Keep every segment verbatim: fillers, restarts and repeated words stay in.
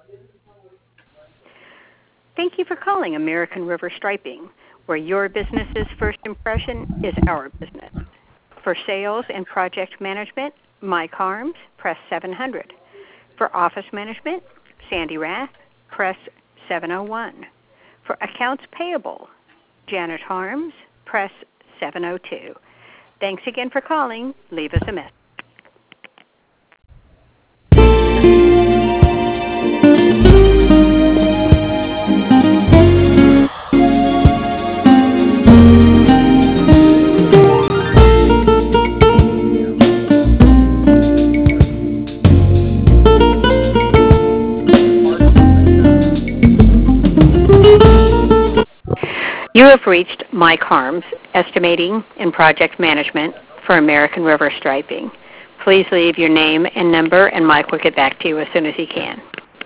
Thank you for calling American River Striping, where your business's first impression is our business. For sales and project management, Mike Harms, press seven hundred. For office management, Sandy Rath, press seven oh one. For accounts payable, Janet Harms, press seven oh two. Thanks again for calling. Leave us a message. You have reached Mike Harms, Estimating and Project Management for American River Striping. Please leave your name and number, and Mike will get back to you as soon as he can.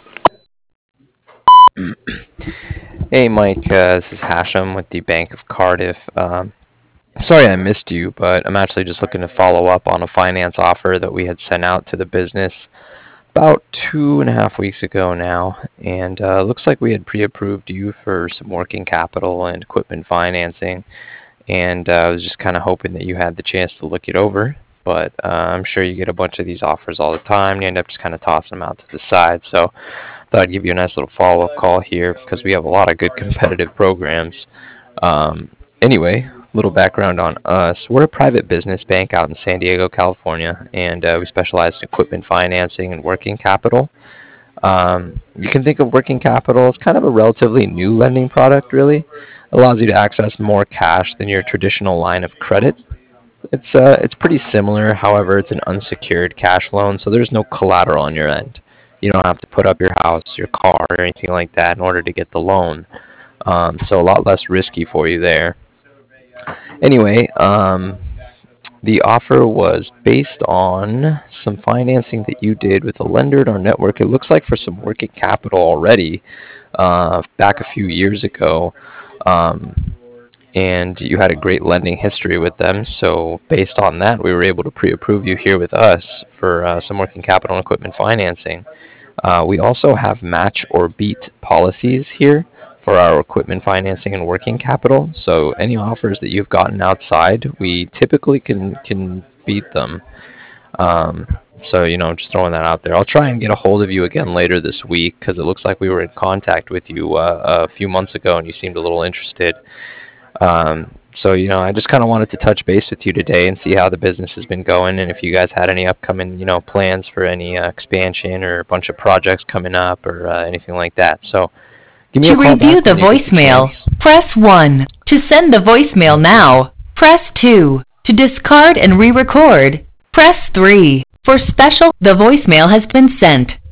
Hey, Mike. Uh, this is Hashem with the Bank of Cardiff. Um, sorry I missed you, but I'm actually just looking to follow up on a finance offer that we had sent out to the business about two and a half weeks ago now, and uh, looks like we had pre-approved you for some working capital and equipment financing, and uh, I was just kind of hoping that you had the chance to look it over, but uh, I'm sure you get a bunch of these offers all the time, and you end up just kind of tossing them out to the side, so thought I'd give you a nice little follow-up call here because we have a lot of good competitive programs. Um, anyway, little background on us. We're a private business bank out in San Diego, California, and uh, we specialize in equipment financing and working capital. Um, you can think of working capital as kind of a relatively new lending product, really. Allows you to access more cash than your traditional line of credit. It's uh, it's pretty similar. However, it's an unsecured cash loan, so there's no collateral on your end. You don't have to put up your house, your car, or anything like that in order to get the loan. Um, so a lot less risky for you there. Anyway, um, the offer was based on some financing that you did with a lender in our network. It looks like for some working capital already uh, back a few years ago. Um, and you had a great lending history with them. So based on that, we were able to pre-approve you here with us for uh, some working capital and equipment financing. Uh, we also have match or beat policies here for our equipment financing and working capital. So any offers that you've gotten outside, we typically can can beat them. Um, so you know, just throwing that out there. I'll try and get a hold of you again later this week because it looks like we were in contact with you uh, a few months ago and you seemed a little interested. Um, so, you know, I just kind of wanted to touch base with you today and see how the business has been going and if you guys had any upcoming, you know, plans for any uh, expansion or a bunch of projects coming up or uh, anything like that. So, give me To a call review back the when you get the voicemail, chance. press one. To send the voicemail now, press two. To discard and re-record, press three. For special, the voicemail has been sent.